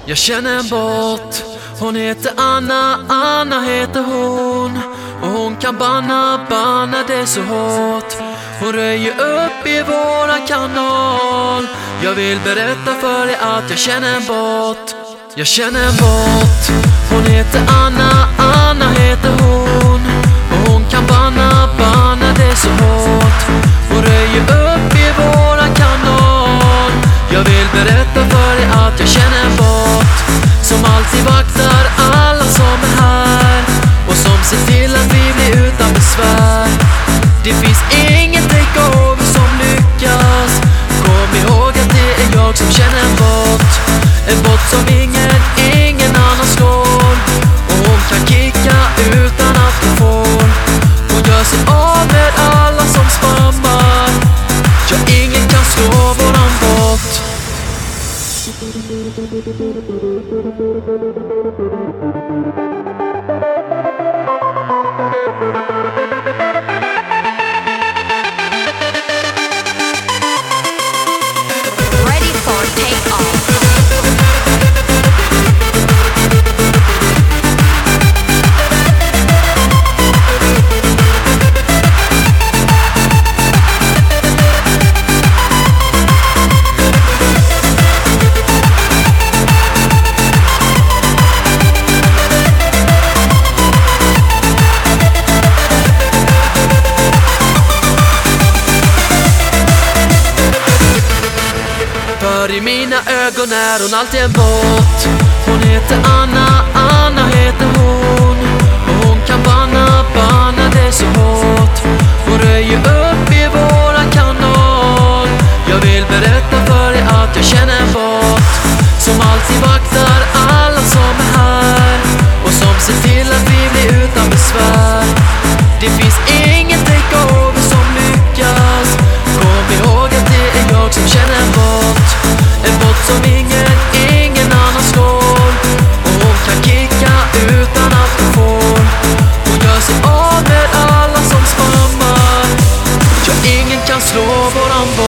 Jag känner en bot, hon heter Anna, Anna heter hon. Och hon kan banna det så hårt. Hon röjer upp i våran kanal. Jag vill berätta för dig att jag känner en bot. Jag känner en bot, hon heter Anna, Anna heter hon. Och hon kan banna det så hårt. Hon röjer upp i våran kanal. Jag vill berätta för dig att jag känner en bot som alltid vaktar alla som är här och som ser till att vi blir utan besvär. Det finns ingen takeover som lyckas. Kom ihåg att det är jag som känner en bot. En bot som ingen annan slår. Och hon kan kicka utan att hon får. Hon gör sig av med alla som spammar. Ja, ingen kan slå våran bot. Ready for takeoff. För i mina ögon är hon alltid en bot. Hon heter Anna, Anna heter hon. Och hon kan banna det så hårt. Hon röjer upp i våran kanal. Jag vill berätta för dig att jag känner en bot som alltid vaktar alla som är här och som ser till att vi blir utan besvär. Det finns